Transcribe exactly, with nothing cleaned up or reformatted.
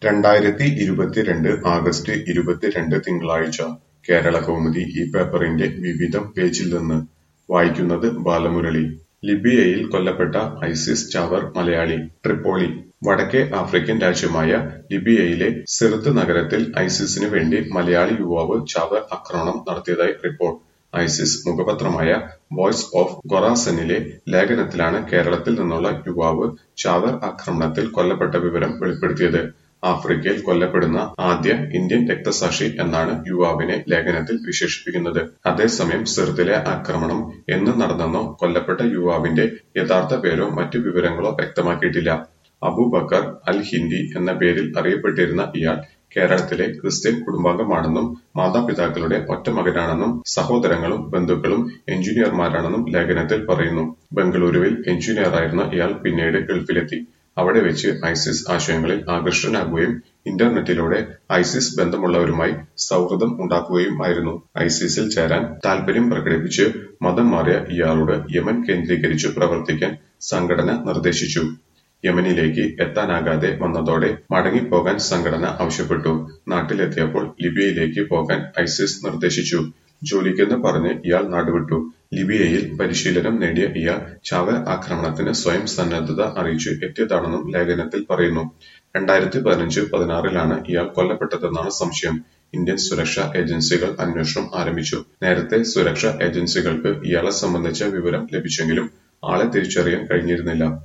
രണ്ടായിരത്തി ഇരുപത്തിരണ്ട് ആഗസ്റ്റ് ഇരുപത്തിരണ്ട് തിങ്കളാഴ്ച കേരളകൗമുദി ഈ പേപ്പറിന്റെ വിവിധം പേജിൽ നിന്ന് വായിക്കുന്നത് ബാലമുരളി. ലിബിയയിൽ കൊല്ലപ്പെട്ട ഐസിസ് ചാവർ മലയാളി. ട്രിപ്പോളി. വടക്കേ ആഫ്രിക്കൻ രാജ്യമായ ലിബിയയിലെ സിർത്ത് നഗരത്തിൽ ഐസിസിന് വേണ്ടി മലയാളി യുവാവ് ചാവർ ആക്രമണം നടത്തിയതായി റിപ്പോർട്ട്. ഐസിസ് മുഖപത്രമായ വോയ്സ് ഓഫ് ഖൊറാസനിലെ ലേഖനത്തിലാണ് കേരളത്തിൽ നിന്നുള്ള യുവാവ് ചാവർ ആക്രമണത്തിൽ കൊല്ലപ്പെട്ട വിവരം വെളിപ്പെടുത്തിയത്. ആഫ്രിക്കയിൽ കൊല്ലപ്പെടുന്ന ആദ്യ ഇന്ത്യൻ രക്തസാക്ഷി എന്നാണ് യുവാവിനെ ലേഖനത്തിൽ വിശേഷിപ്പിക്കുന്നത്. അതേസമയം സിർത്തിലെ ആക്രമണം എന്ന് നടന്നെന്നോ കൊല്ലപ്പെട്ട യുവാവിന്റെ യഥാർത്ഥ പേരോ മറ്റു വിവരങ്ങളോ വ്യക്തമാക്കിയിട്ടില്ല. അബൂബക്കർ അൽ ഹിന്ദി എന്ന പേരിൽ അറിയപ്പെട്ടിരുന്ന ഇയാൾ കേരളത്തിലെ ക്രിസ്ത്യൻ കുടുംബാംഗമാണെന്നും മാതാപിതാക്കളുടെ ഒറ്റമകനാണെന്നും സഹോദരങ്ങളും ബന്ധുക്കളും എഞ്ചിനീയർമാരാണെന്നും ലേഖനത്തിൽ പറയുന്നു. ബംഗളൂരുവിൽ എഞ്ചിനീയറായിരുന്ന ഇയാൾ പിന്നീട് ഗൾഫിലെത്തി. അവിടെ വെച്ച് ഐസിസ് ആശയങ്ങളിൽ ആകൃഷ്ടനാകുകയും ഇന്റർനെറ്റിലൂടെ ഐസിസ് ബന്ധമുള്ളവരുമായി സൗഹൃദം ഉണ്ടാക്കുകയും ആയിരുന്നു. ഐസിസിൽ ചേരാൻ താൽപര്യം പ്രകടിപ്പിച്ച് മതം മാറിയ ഇയാളോട് യമൻ കേന്ദ്രീകരിച്ചു പ്രവർത്തിക്കാൻ സംഘടന നിർദ്ദേശിച്ചു. യമനിലേക്ക് എത്താനാകാതെ വന്നതോടെ മടങ്ങിപ്പോകാൻ സംഘടന ആവശ്യപ്പെട്ടു. നാട്ടിലെത്തിയപ്പോൾ ലിബിയയിലേക്ക് പോകാൻ ഐസിസ് നിർദ്ദേശിച്ചു. ജോലിക്കെന്ന് പറഞ്ഞ് ഇയാൾ നാടുവിട്ടു. ലിബിയയിൽ പരിശീലനം നേടിയ ഇയാൾ ചാവർ ആക്രമണത്തിന് സ്വയം സന്നദ്ധത അറിയിച്ചു എത്തിയതാണെന്നും ലേഖനത്തിൽ പറയുന്നു. രണ്ടായിരത്തി പതിനഞ്ച് പതിനാറിലാണ് ഇയാൾ കൊല്ലപ്പെട്ടതെന്നാണ് സംശയം. ഇന്ത്യൻ സുരക്ഷാ ഏജൻസികൾ അന്വേഷണം ആരംഭിച്ചു. നേരത്തെ സുരക്ഷാ ഏജൻസികൾക്ക് ഇയാളെ സംബന്ധിച്ച വിവരം ലഭിച്ചെങ്കിലും ആളെ തിരിച്ചറിയാൻ കഴിഞ്ഞിരുന്നില്ല.